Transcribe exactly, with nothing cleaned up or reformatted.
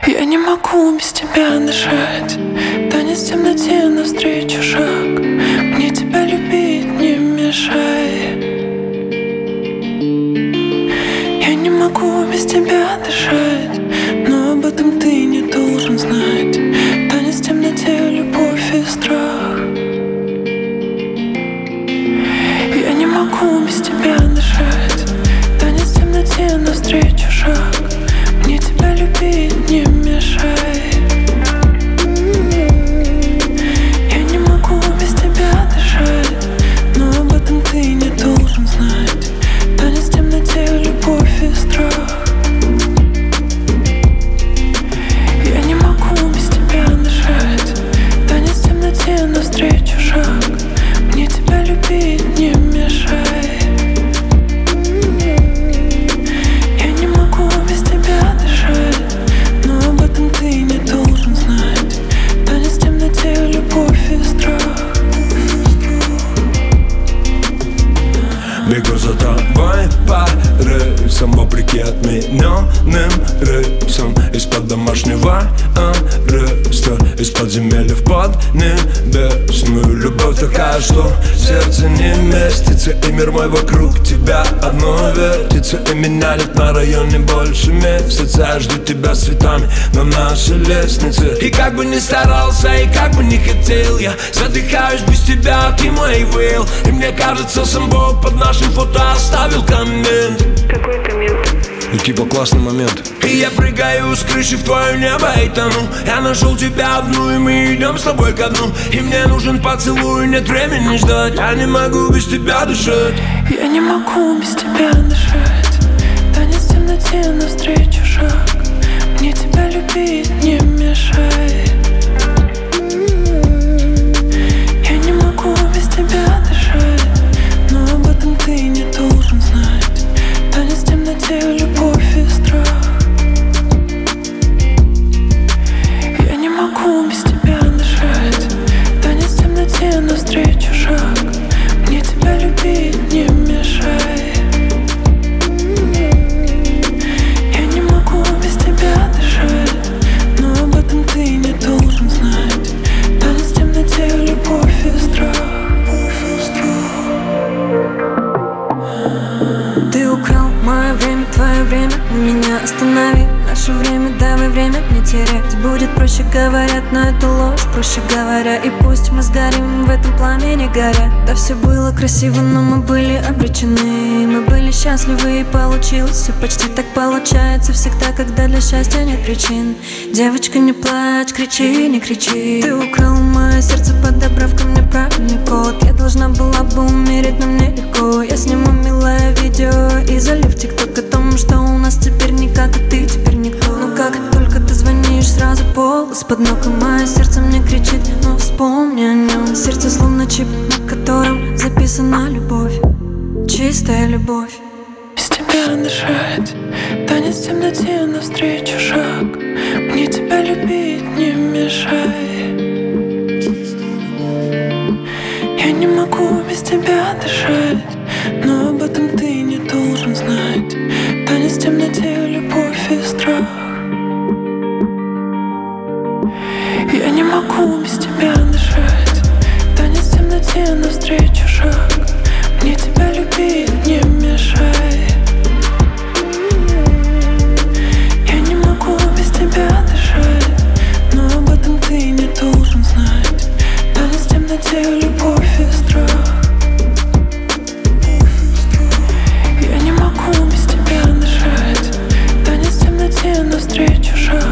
Я не могу без тебя дышать, танец в темноте навстречу шаг. Мне тебя любить не мешай. Я не могу без тебя дышать, но об этом ты не должен знать. Танец в темноте, любовь и страх. Я не могу без тебя дышать, танец в темноте навстречу шаг. Мне тебя любить не мешай. Я не могу без тебя дышать, но об этом ты не должен знать. Танец в темноте, любовь и страх. Я не могу без тебя дышать, танец в темноте навстречу шаг. Мне тебя любить не мешай. Я не могу без тебя дышать, но об этом ты не должен знать. Танец в темноте, любовь и страх. Бегу за тобой по рельсам, вопреки отмененным рейсам. Из-под домашнего ареста, из подземелья в поднебесную. Любовь такая, что сердце не местится, и мир мой вокруг тебя одно вертится. И меня нет на районе больше месяца. Я жду тебя с цветами на нашей лестнице. И как бы ни старался, и как бы ни хотел, я задыхаюсь без тебя, ты мой will. И мне кажется, сам Бог под нашим фото оставил коммент. Какой коммент? Ну типа классный момент. И я прыгаю с крыши в твое небо и тону. Я нашел тебя одну, и мы идем с тобой ко дну. И мне нужен поцелуй, нет времени ждать. Я не могу без тебя дышать. Я не могу без тебя дышать, танец в темноте навстречу шаг. Мне тебя любить не мешай. Я не могу без тебя дышать, но об этом ты не должен знать. Танец в темноте, любовь и страх. Я не могу без тебя дышать, танец в темноте навстречу шаг. Мне тебя любить не мешай. Я не могу без тебя дышать, но об этом ты не должен знать. Танец в темноте, любовь и страх. Ты украл мое время, твое время у меня. Останови наше время, давай время не терять. Будет проще, говорят, но это ложь, проще говоря. И пусть мы сгорим в этом пламени горя. Да, все было красиво, но мы были обречены. Мы были счастливы и получилось все почти так получается всегда, когда для счастья нет причин. Девочка, не плачь, кричи, не кричи. Ты украл мое сердце, подобрав ко мне правильный код. Я должна была бы умереть, но мне легко. Я сниму милое видео и залью в тикток о том, что у нас теперь никак, и ты теперь никто. Но как только ты звонишь, сразу пол из-под ног, и мое сердце мне кричит, ну вспомни о нем. Сердце словно чип, на котором записана любовь, чистая любовь. Без тебя дышать, танец в темноте навстречу шаг. Мне тебя любить не мешай. Я не могу без тебя дышать, но об этом ты не должен знать. Танец в темноте, любовь и страх. Я не могу без тебя дышать, танец в темноте навстречу шаг. Мне тебя любить не мешай. Я не могу без тебя дышать, но об этом ты не должен знать. Танец в темноте, любовь и страх. Я не могу без тебя дышать, танец в темноте навстречу шаг.